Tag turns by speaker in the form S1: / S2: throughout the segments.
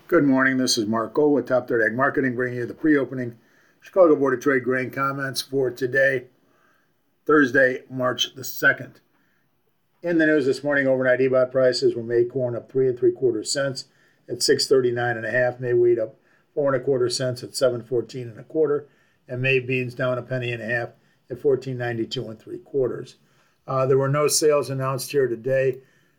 S1: Good morning. This is Mark Gold with Top Third Ag Marketing, bringing you the pre-opening Chicago Board of Trade grain comments for today, Thursday, March the 2nd. In the news this morning, overnight EBOT prices were May corn up 3 3/4 cents at 639.5, May wheat up 4 1/4 cents at 714 1/4, and May beans down a penny and a half at 14.92 3/4. There were no sales announced here today.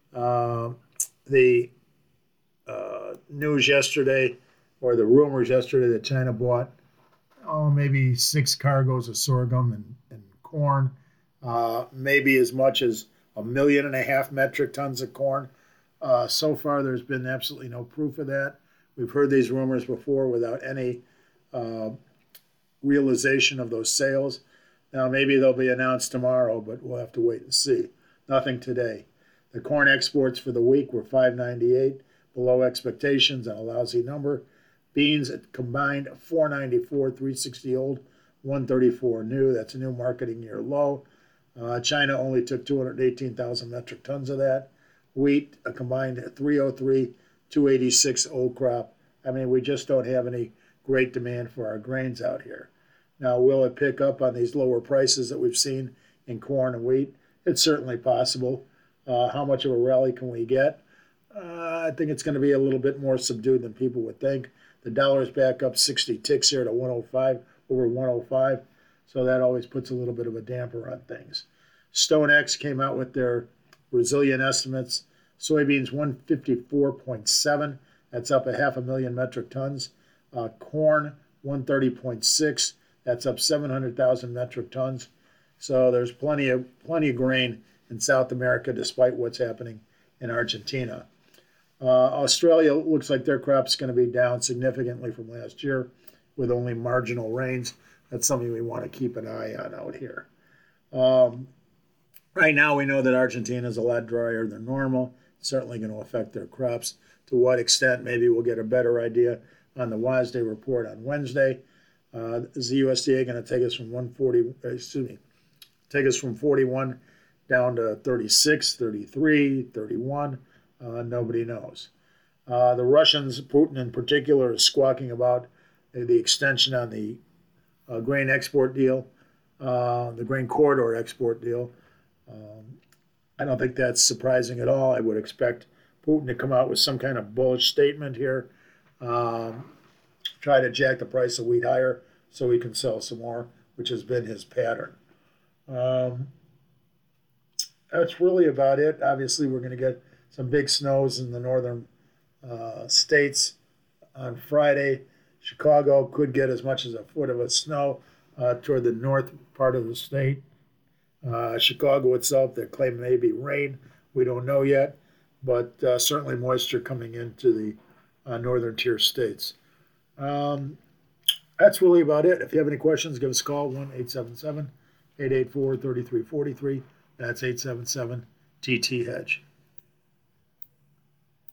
S1: The news yesterday, or the rumors yesterday, that China bought maybe 6 cargoes of sorghum and corn, maybe as much as 1.5 million metric tons of corn. So far, there's been absolutely no proof of that. We've heard these rumors before without any realization of those sales. Now, maybe they'll be announced tomorrow, but we'll have to wait and see. Nothing today. The corn exports for the week were 598, below expectations and a lousy number. Beans at combined 494, 360 old, 134 new. That's a new marketing year low. China only took 218,000 metric tons of that. Wheat, a combined 303, 286 old crop. I mean, we just don't have any great demand for our grains out here. Now, will it pick up on these lower prices that we've seen in corn and wheat? It's certainly possible. How much of a rally can we get? I think it's going to be a little bit more subdued than people would think. The dollar's back up 60 ticks here to 105, over 105. So that always puts a little bit of a damper on things. StoneX came out with their resilient estimates. Soybeans 154.7. That's up 500,000 metric tons. Corn 130.6. That's up 700,000 metric tons. So there's plenty of grain in South America, despite what's happening in Argentina. Australia looks like their crop's going to be down significantly from last year with only marginal rains. That's something we want to keep an eye on out here. Right now, we know that Argentina is a lot drier than normal. It's certainly going to affect their crops. To what extent, maybe we'll get a better idea on the WASDE report on Wednesday. Is the USDA going to take us from 41 down to 36, 33, 31? Nobody knows. The Russians, Putin in particular, is squawking about the extension on the grain export deal, the grain corridor export deal. I don't think that's surprising at all. I would expect Putin to come out with some kind of bullish statement here, try to jack the price of wheat higher so he can sell some more, which has been his pattern. That's really about it. Obviously, we're going to get some big snows in the northern states on Friday. Chicago could get as much as a foot of snow toward the north part of the state. Chicago itself, they claim maybe rain. We don't know yet, but certainly moisture coming into the northern tier states. That's really about it. If you have any questions, give us a call, 1-877-884-3343. That's 877-TT-HEDGE.